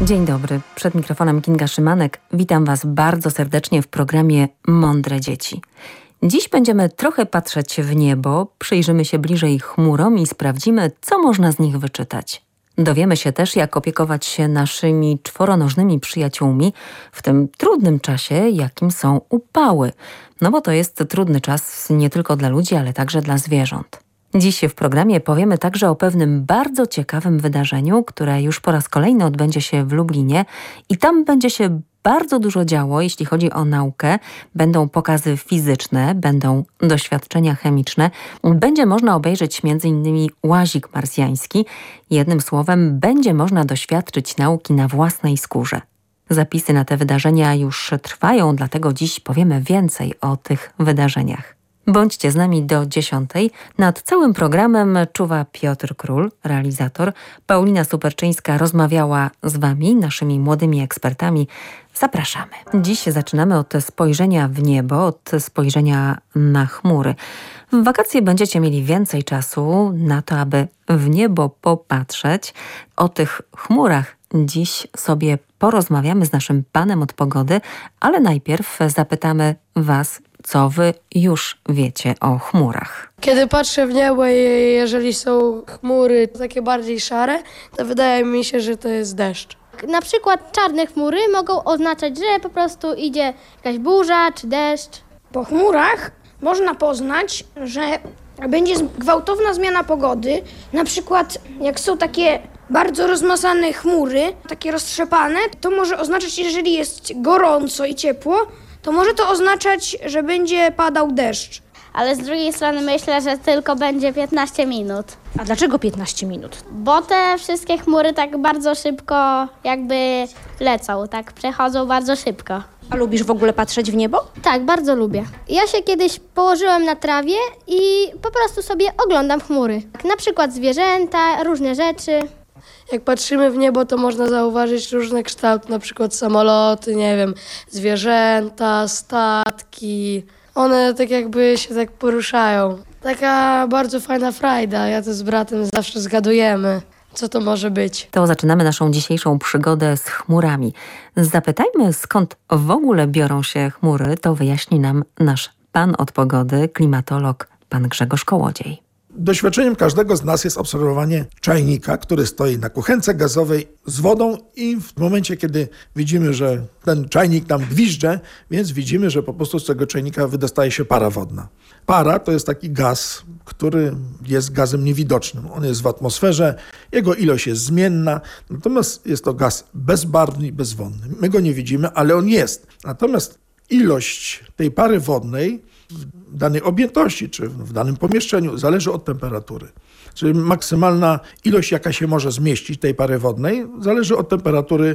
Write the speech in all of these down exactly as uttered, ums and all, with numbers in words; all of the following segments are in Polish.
Dzień dobry, przed mikrofonem Kinga Szymanek. Witam Was bardzo serdecznie w programie Mądre Dzieci. Dziś będziemy trochę patrzeć w niebo, przyjrzymy się bliżej chmurom i sprawdzimy, co można z nich wyczytać. Dowiemy się też, jak opiekować się naszymi czworonożnymi przyjaciółmi w tym trudnym czasie, jakim są upały. No bo to jest trudny czas nie tylko dla ludzi, ale także dla zwierząt. Dziś w programie powiemy także o pewnym bardzo ciekawym wydarzeniu, które już po raz kolejny odbędzie się w Lublinie i tam będzie się bardzo dużo działo, jeśli chodzi o naukę. Będą pokazy fizyczne, będą doświadczenia chemiczne. Będzie można obejrzeć między innymi łazik marsjański. Jednym słowem, będzie można doświadczyć nauki na własnej skórze. Zapisy na te wydarzenia już trwają, dlatego dziś powiemy więcej o tych wydarzeniach. Bądźcie z nami do dziesiątej. Nad całym programem czuwa Piotr Król, realizator. Paulina Superczyńska rozmawiała z Wami, naszymi młodymi ekspertami. Zapraszamy. Dziś zaczynamy od spojrzenia w niebo, od spojrzenia na chmury. W wakacje będziecie mieli więcej czasu na to, aby w niebo popatrzeć. O tych chmurach dziś sobie porozmawiamy z naszym panem od pogody, ale najpierw zapytamy Was, co Wy już wiecie o chmurach. Kiedy patrzę w niebo i jeżeli są chmury takie bardziej szare, to wydaje mi się, że to jest deszcz. Na przykład czarne chmury mogą oznaczać, że po prostu idzie jakaś burza czy deszcz. Po chmurach można poznać, że będzie gwałtowna zmiana pogody. Na przykład jak są takie bardzo rozmasane chmury, takie roztrzepane, to może oznaczać, jeżeli jest gorąco i ciepło, to może to oznaczać, że będzie padał deszcz. Ale z drugiej strony myślę, że tylko będzie piętnaście minut. A dlaczego piętnaście minut? Bo te wszystkie chmury tak bardzo szybko jakby lecą, tak przechodzą bardzo szybko. A lubisz w ogóle patrzeć w niebo? Tak, bardzo lubię. Ja się kiedyś położyłem na trawie i po prostu sobie oglądam chmury. Na przykład zwierzęta, różne rzeczy. Jak patrzymy w niebo, to można zauważyć różne kształty, na przykład samoloty, nie wiem, zwierzęta, statki. One tak jakby się tak poruszają. Taka bardzo fajna frajda. Ja to z bratem zawsze zgadujemy, co to może być. To zaczynamy naszą dzisiejszą przygodę z chmurami. Zapytajmy, skąd w ogóle biorą się chmury, to wyjaśni nam nasz pan od pogody, klimatolog, pan Grzegorz Kołodziej. Doświadczeniem każdego z nas jest obserwowanie czajnika, który stoi na kuchence gazowej z wodą i w momencie, kiedy widzimy, że ten czajnik nam gwizdże, więc widzimy, że po prostu z tego czajnika wydostaje się para wodna. Para to jest taki gaz, który jest gazem niewidocznym. On jest w atmosferze, jego ilość jest zmienna, natomiast jest to gaz bezbarwny i bezwonny. My go nie widzimy, ale on jest. Natomiast ilość tej pary wodnej w danej objętości czy w danym pomieszczeniu zależy od temperatury. Czyli maksymalna ilość, jaka się może zmieścić tej pary wodnej, zależy od temperatury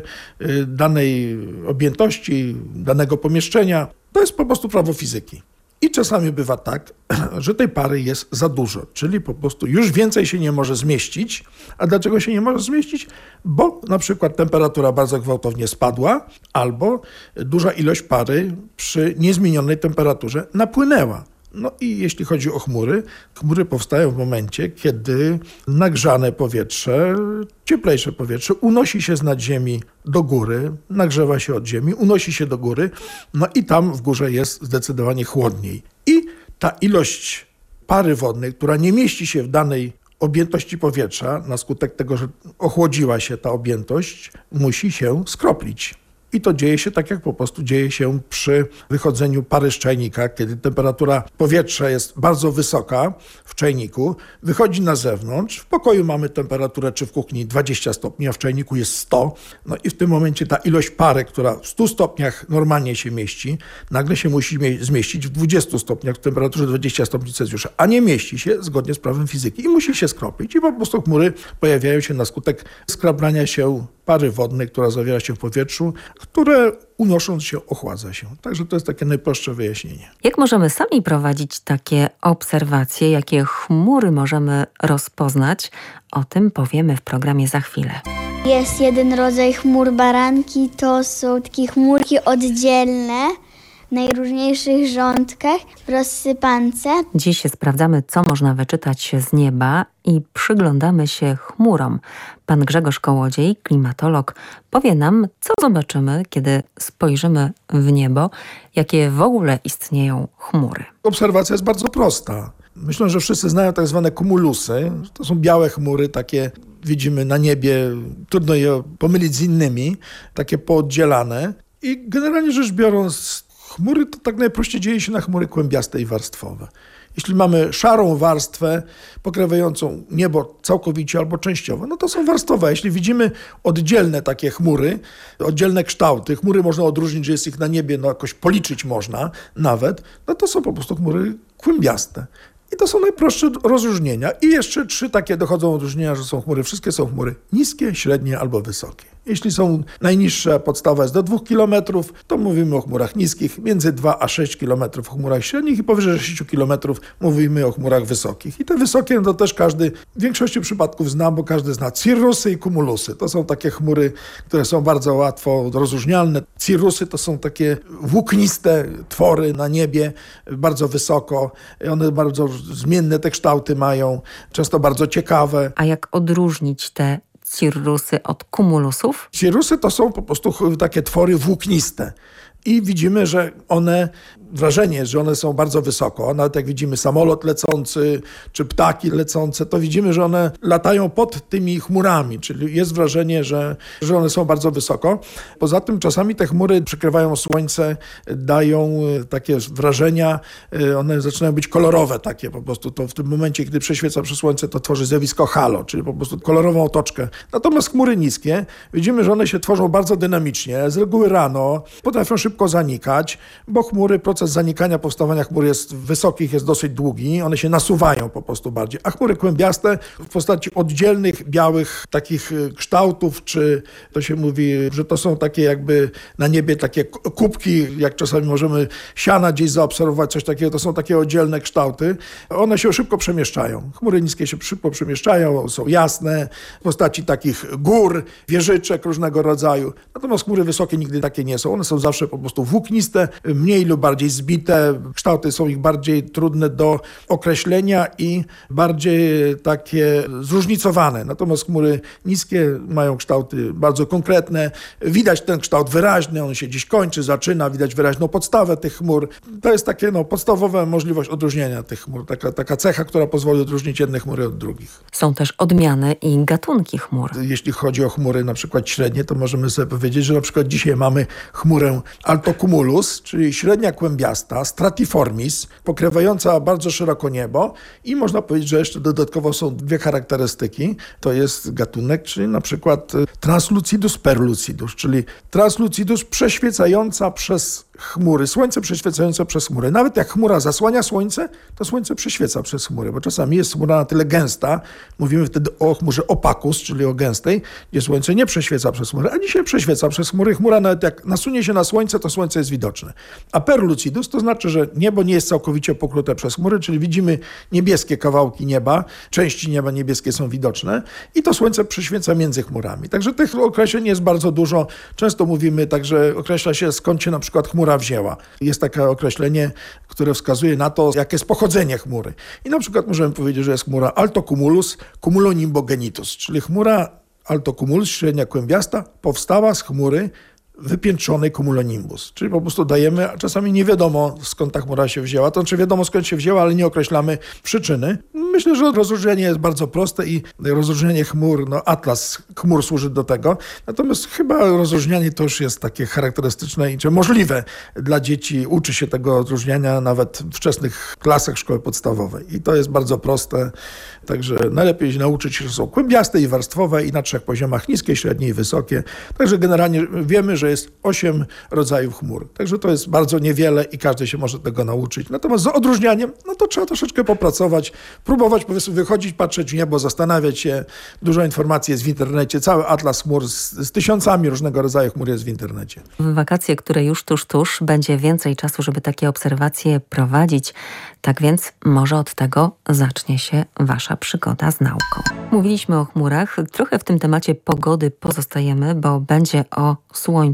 danej objętości, danego pomieszczenia. To jest po prostu prawo fizyki. I czasami bywa tak, że tej pary jest za dużo, czyli po prostu już więcej się nie może zmieścić. A dlaczego się nie może zmieścić? Bo na przykład temperatura bardzo gwałtownie spadła albo duża ilość pary przy niezmienionej temperaturze napłynęła. No i jeśli chodzi o chmury, chmury powstają w momencie, kiedy nagrzane powietrze, cieplejsze powietrze unosi się z nad ziemi do góry, nagrzewa się od ziemi, unosi się do góry, no i tam w górze jest zdecydowanie chłodniej. I ta ilość pary wodnej, która nie mieści się w danej objętości powietrza, na skutek tego, że ochłodziła się ta objętość, musi się skroplić. I to dzieje się tak, jak po prostu dzieje się przy wychodzeniu pary z czajnika, kiedy temperatura powietrza jest bardzo wysoka w czajniku, wychodzi na zewnątrz, w pokoju mamy temperaturę czy w kuchni dwadzieścia stopni, a w czajniku jest sto. No i w tym momencie ta ilość pary, która w stu stopniach normalnie się mieści, nagle się musi zmieścić w dwudziestu stopniach w temperaturze dwadzieścia stopni Celsjusza, a nie mieści się zgodnie z prawem fizyki i musi się skropić. I po prostu chmury pojawiają się na skutek skraplania się pary wodnej, która zawiera się w powietrzu, które unosząc się ochładza się. Także to jest takie najprostsze wyjaśnienie. Jak możemy sami prowadzić takie obserwacje, jakie chmury możemy rozpoznać? O tym powiemy w programie za chwilę. Jest jeden rodzaj chmur baranki, to są takie chmurki oddzielne, najróżniejszych rządkach, w rozsypance. Dziś sprawdzamy, co można wyczytać z nieba i przyglądamy się chmurom. Pan Grzegorz Kołodziej, klimatolog, powie nam, co zobaczymy, kiedy spojrzymy w niebo, jakie w ogóle istnieją chmury. Obserwacja jest bardzo prosta. Myślę, że wszyscy znają tak zwane kumulusy. To są białe chmury, takie widzimy na niebie, trudno je pomylić z innymi, takie pooddzielane. I generalnie rzecz biorąc, chmury to tak najprościej dzieje się na chmury kłębiaste i warstwowe. Jeśli mamy szarą warstwę pokrywającą niebo całkowicie albo częściowo, no to są warstwowe. Jeśli widzimy oddzielne takie chmury, oddzielne kształty, chmury można odróżnić, że jest ich na niebie, no jakoś policzyć można nawet, no to są po prostu chmury kłębiaste. I to są najprostsze rozróżnienia. I jeszcze trzy takie dochodzą odróżnienia, że są chmury. Wszystkie są chmury niskie, średnie albo wysokie. Jeśli są najniższa podstawa jest do dwóch kilometrów, to mówimy o chmurach niskich, między dwa a sześć kilometrów o chmurach średnich i powyżej sześć kilometrów mówimy o chmurach wysokich. I te wysokie no to też każdy w większości przypadków zna, bo każdy zna cirrusy i cumulusy. To są takie chmury, które są bardzo łatwo rozróżnialne. Cirrusy to są takie włókniste twory na niebie, bardzo wysoko. One bardzo zmienne te kształty mają, często bardzo ciekawe. A jak odróżnić te cirrusy od cumulusów? Cirrusy to są po prostu takie twory włókniste. I widzimy, że one, wrażenie, że one są bardzo wysoko. Nawet jak widzimy samolot lecący, czy ptaki lecące, to widzimy, że one latają pod tymi chmurami, czyli jest wrażenie, że, że one są bardzo wysoko. Poza tym czasami te chmury przykrywają słońce, dają takie wrażenia, one zaczynają być kolorowe takie po prostu. To w tym momencie, kiedy prześwieca przez słońce, to tworzy zjawisko halo, czyli po prostu kolorową otoczkę. Natomiast chmury niskie, widzimy, że one się tworzą bardzo dynamicznie, z reguły rano, potrafią szybko zanikać, bo chmury, proces zanikania, powstawania chmur jest wysokich, jest dosyć długi, one się nasuwają po prostu bardziej, a chmury kłębiaste w postaci oddzielnych, białych takich kształtów, czy to się mówi, że to są takie jakby na niebie takie kubki, jak czasami możemy siana gdzieś zaobserwować, coś takiego, to są takie oddzielne kształty, one się szybko przemieszczają. Chmury niskie się szybko przemieszczają, są jasne, w postaci takich gór, wieżyczek różnego rodzaju, natomiast chmury wysokie nigdy takie nie są, one są zawsze po prostu włókniste, mniej lub bardziej zbite, kształty są ich bardziej trudne do określenia i bardziej takie zróżnicowane. Natomiast chmury niskie mają kształty bardzo konkretne, widać ten kształt wyraźny, on się gdzieś kończy, zaczyna, widać wyraźną podstawę tych chmur. To jest takie no, podstawowa możliwość odróżnienia tych chmur, taka, taka cecha, która pozwoli odróżnić jedne chmury od drugich. Są też odmiany i gatunki chmur. Jeśli chodzi o chmury na przykład średnie, to możemy sobie powiedzieć, że na przykład dzisiaj mamy chmurę altocumulus, czyli średnia kłębiasta, stratiformis, pokrywająca bardzo szeroko niebo i można powiedzieć, że jeszcze dodatkowo są dwie charakterystyki. To jest gatunek, czyli na przykład translucidus perlucidus, czyli translucidus przeświecająca przez chmury, słońce przeświecające przez chmury. Nawet jak chmura zasłania słońce, to słońce prześwieca przez chmury, bo czasami jest chmura na tyle gęsta, mówimy wtedy o chmurze opacus, czyli o gęstej, gdzie słońce nie prześwieca przez chmury, a dzisiaj prześwieca przez chmury. Chmura nawet jak nasunie się na słońce, to słońce jest widoczne. A perlucidus to znaczy, że niebo nie jest całkowicie pokryte przez chmury, czyli widzimy niebieskie kawałki nieba, części nieba niebieskie są widoczne i to słońce prześwieca między chmurami. Także tych określeń jest bardzo dużo. Często mówimy także, określa się skąd się na przykład chmura wzięła. Jest takie określenie, które wskazuje na to, jakie jest pochodzenie chmury. I na przykład możemy powiedzieć, że jest chmura altocumulus cumulonimbogenitus, czyli chmura altocumulus, średnia kłębiasta, powstała z chmury wypiętrzonej cumulonimbus. Czyli po prostu dajemy, a czasami nie wiadomo skąd ta chmura się wzięła. To znaczy wiadomo skąd się wzięła, ale nie określamy przyczyny. Myślę, że rozróżnienie jest bardzo proste i rozróżnienie chmur, no atlas chmur służy do tego. Natomiast chyba rozróżnianie to już jest takie charakterystyczne i czy możliwe dla dzieci. Uczy się tego odróżniania nawet w wczesnych klasach szkoły podstawowej. I to jest bardzo proste. Także najlepiej się nauczyć, że są kłębiaste i warstwowe i na trzech poziomach, niskie, średnie i wysokie. Także generalnie wiemy, że jest osiem rodzajów chmur. Także to jest bardzo niewiele i każdy się może tego nauczyć. Natomiast z odróżnianiem, no to trzeba troszeczkę popracować, próbować po prostu wychodzić, patrzeć w niebo, zastanawiać się. Dużo informacji jest w internecie. Cały atlas chmur z, z tysiącami różnego rodzaju chmur jest w internecie. W wakacje, które już tuż, tuż, będzie więcej czasu, żeby takie obserwacje prowadzić. Tak więc może od tego zacznie się wasza przygoda z nauką. Mówiliśmy o chmurach. Trochę w tym temacie pogody pozostajemy, bo będzie o słońcu.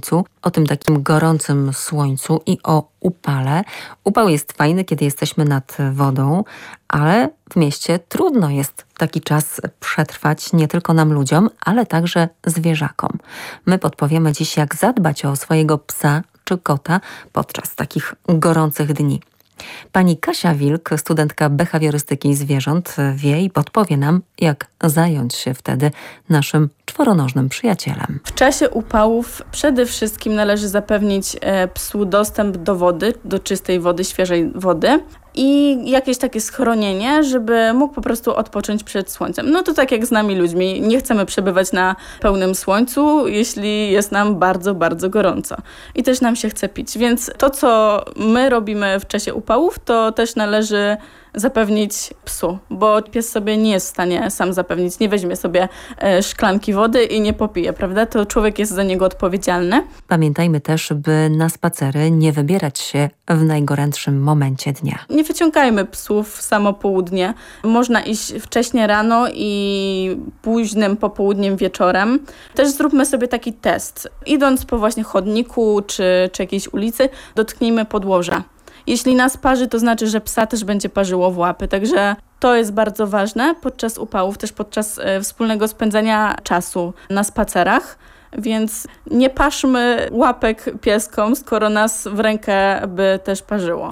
słońcu, o tym takim gorącym słońcu i o upale. Upał jest fajny, kiedy jesteśmy nad wodą, ale w mieście trudno jest taki czas przetrwać nie tylko nam ludziom, ale także zwierzakom. My podpowiemy dziś, jak zadbać o swojego psa czy kota podczas takich gorących dni. Pani Kasia Wilk, studentka behawiorystyki zwierząt, wie i podpowie nam, jak zająć się wtedy naszym czworonożnym przyjacielem. W czasie upałów przede wszystkim należy zapewnić psu dostęp do wody, do czystej wody, świeżej wody i jakieś takie schronienie, żeby mógł po prostu odpocząć przed słońcem. No to tak jak z nami ludźmi, nie chcemy przebywać na pełnym słońcu, jeśli jest nam bardzo, bardzo gorąco. I też nam się chce pić, więc to, co my robimy w czasie upałów, to też należy zapewnić psu, bo pies sobie nie jest w stanie sam zapewnić, nie weźmie sobie e, szklanki wody i nie popije, prawda? To człowiek jest za niego odpowiedzialny. Pamiętajmy też, by na spacery nie wybierać się w najgorętszym momencie dnia. Nie wyciągajmy psów w samo południe. Można iść wcześnie rano i późnym popołudniem wieczorem. Też zróbmy sobie taki test. Idąc po właśnie chodniku czy, czy jakiejś ulicy, dotknijmy podłoża. Jeśli nas parzy, to znaczy, że psa też będzie parzyło w łapy, także to jest bardzo ważne podczas upałów, też podczas e, wspólnego spędzania czasu na spacerach, więc nie paszmy łapek pieskom, skoro nas w rękę by też parzyło.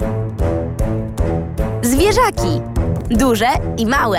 Zwierzaki. Duże i małe.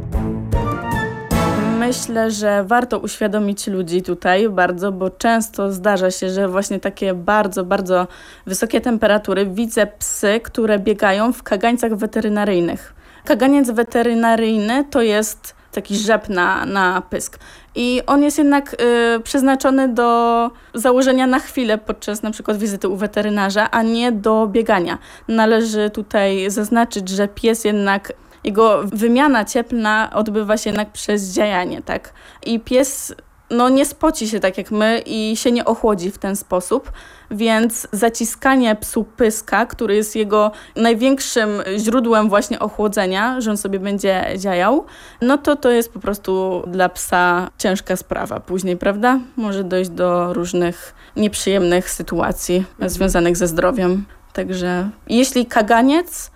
Myślę, że warto uświadomić ludzi tutaj bardzo, bo często zdarza się, że właśnie takie bardzo, bardzo wysokie temperatury widzę psy, które biegają w kagańcach weterynaryjnych. Kaganiec weterynaryjny to jest taki rzep na, na pysk. I on jest jednak y, przeznaczony do założenia na chwilę podczas na przykład wizyty u weterynarza, a nie do biegania. Należy tutaj zaznaczyć, że pies jednak, jego wymiana cieplna odbywa się jednak przez dziajanie, tak? I pies no, nie spoci się tak jak my i się nie ochłodzi w ten sposób, więc zaciskanie psu pyska, który jest jego największym źródłem właśnie ochłodzenia, że on sobie będzie dziajał, no to to jest po prostu dla psa ciężka sprawa później, prawda? Może dojść do różnych nieprzyjemnych sytuacji związanych ze zdrowiem. Także jeśli kaganiec,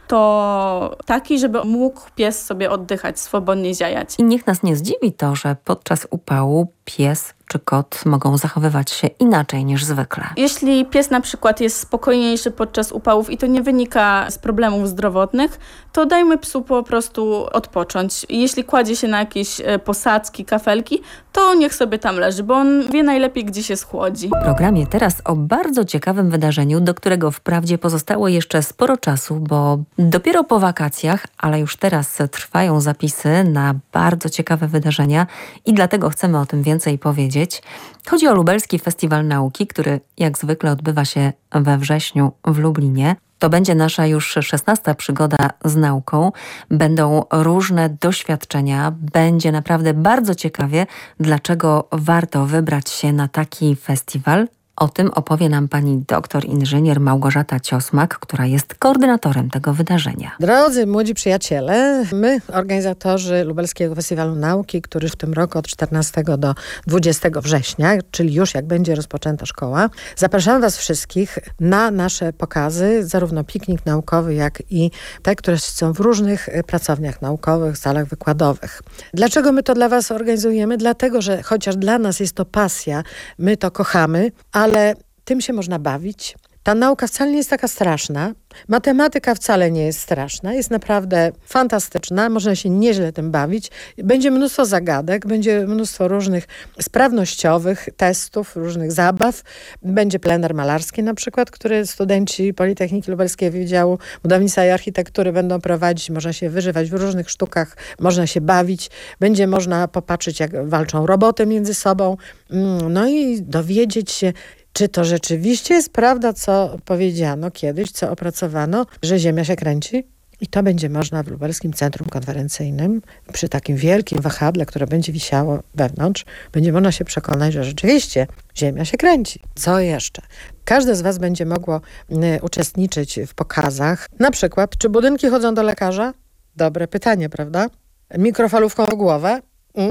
to taki, żeby mógł pies sobie oddychać, swobodnie ziajać. I niech nas nie zdziwi to, że podczas upału pies czy kot mogą zachowywać się inaczej niż zwykle. Jeśli pies na przykład jest spokojniejszy podczas upałów i to nie wynika z problemów zdrowotnych, to dajmy psu po prostu odpocząć. Jeśli kładzie się na jakieś posadzki, kafelki, to niech sobie tam leży, bo on wie najlepiej, gdzie się schłodzi. W programie teraz o bardzo ciekawym wydarzeniu, do którego wprawdzie pozostało jeszcze sporo czasu, bo dopiero po wakacjach, ale już teraz trwają zapisy na bardzo ciekawe wydarzenia i dlatego chcemy o tym więcej powiedzieć. Chodzi o Lubelski Festiwal Nauki, który jak zwykle odbywa się we wrześniu w Lublinie. To będzie nasza już szesnasta przygoda z nauką. Będą różne doświadczenia. Będzie naprawdę bardzo ciekawie, dlaczego warto wybrać się na taki festiwal. O tym opowie nam pani doktor inżynier Małgorzata Ciosmak, która jest koordynatorem tego wydarzenia. Drodzy młodzi przyjaciele, my, organizatorzy Lubelskiego Festiwalu Nauki, który w tym roku od czternastego do dwudziestego września, czyli już jak będzie rozpoczęta szkoła, zapraszamy was wszystkich na nasze pokazy, zarówno piknik naukowy, jak i te, które są w różnych pracowniach naukowych, salach wykładowych. Dlaczego my to dla was organizujemy? Dlatego, że chociaż dla nas jest to pasja, my to kochamy, a ale tym się można bawić. Ta nauka wcale nie jest taka straszna. Matematyka wcale nie jest straszna. Jest naprawdę fantastyczna. Można się nieźle tym bawić. Będzie mnóstwo zagadek, będzie mnóstwo różnych sprawnościowych testów, różnych zabaw. Będzie plener malarski na przykład, który studenci Politechniki Lubelskiej Wydziału Budownictwa i Architektury będą prowadzić. Można się wyżywać w różnych sztukach, można się bawić. Będzie można popatrzeć, jak walczą roboty między sobą. No i dowiedzieć się, czy to rzeczywiście jest prawda, co powiedziano kiedyś, co opracowano, że Ziemia się kręci? I to będzie można w Lubelskim Centrum Konferencyjnym, przy takim wielkim wahadle, które będzie wisiało wewnątrz, będzie można się przekonać, że rzeczywiście Ziemia się kręci. Co jeszcze? Każde z was będzie mogło y, uczestniczyć w pokazach. Na przykład, czy budynki chodzą do lekarza? Dobre pytanie, prawda? Mikrofalówką w głowę? Mm.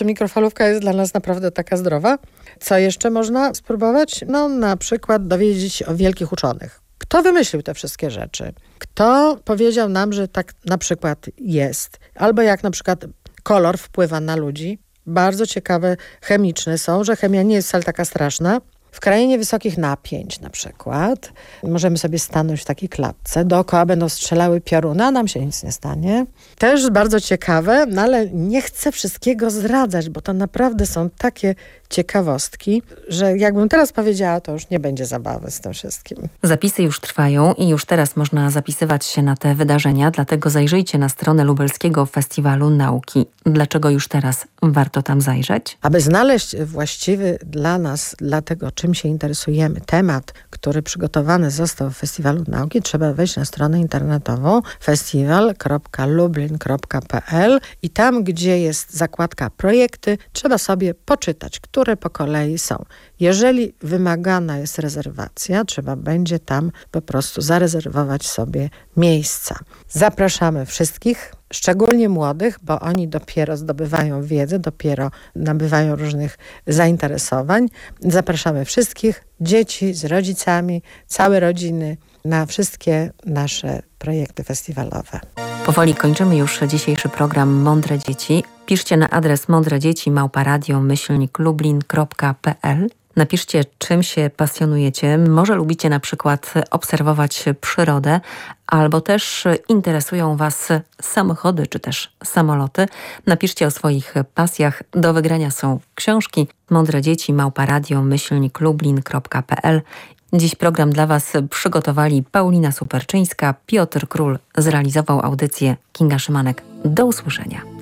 czy mikrofalówka jest dla nas naprawdę taka zdrowa? Co jeszcze można spróbować? No na przykład dowiedzieć się o wielkich uczonych. Kto wymyślił te wszystkie rzeczy? Kto powiedział nam, że tak na przykład jest? Albo jak na przykład kolor wpływa na ludzi. Bardzo ciekawe chemiczne są, że chemia nie jest wcale taka straszna. W krainie wysokich napięć na przykład możemy sobie stanąć w takiej klatce, dookoła będą strzelały pioruny, a nam się nic nie stanie. Też bardzo ciekawe, no ale nie chcę wszystkiego zdradzać, bo to naprawdę są takie ciekawostki, że jakbym teraz powiedziała, to już nie będzie zabawy z tym wszystkim. Zapisy już trwają i już teraz można zapisywać się na te wydarzenia, dlatego zajrzyjcie na stronę Lubelskiego Festiwalu Nauki. Dlaczego już teraz warto tam zajrzeć? Aby znaleźć właściwy dla nas, dla tego, czym się interesujemy, temat, który przygotowany został w Festiwalu Nauki, trzeba wejść na stronę internetową festiwal kropka lublin kropka p l i tam, gdzie jest zakładka projekty, trzeba sobie poczytać, które po kolei są. Jeżeli wymagana jest rezerwacja, trzeba będzie tam po prostu zarezerwować sobie miejsca. Zapraszamy wszystkich, szczególnie młodych, bo oni dopiero zdobywają wiedzę, dopiero nabywają różnych zainteresowań. Zapraszamy wszystkich, dzieci z rodzicami, całe rodziny na wszystkie nasze projekty festiwalowe. Powoli kończymy już dzisiejszy program Mądre Dzieci. Piszcie na adres mądredzieci małpa radio myślnik lublin kropka p l. Napiszcie, czym się pasjonujecie. Może lubicie na przykład obserwować przyrodę, albo też interesują Was samochody, czy też samoloty. Napiszcie o swoich pasjach. Do wygrania są książki Mądre Dzieci małpa radio myślnik lublin kropka p l. Dziś program dla Was przygotowali Paulina Superczyńska, Piotr Król zrealizował audycję, Kinga Szymanek. Do usłyszenia.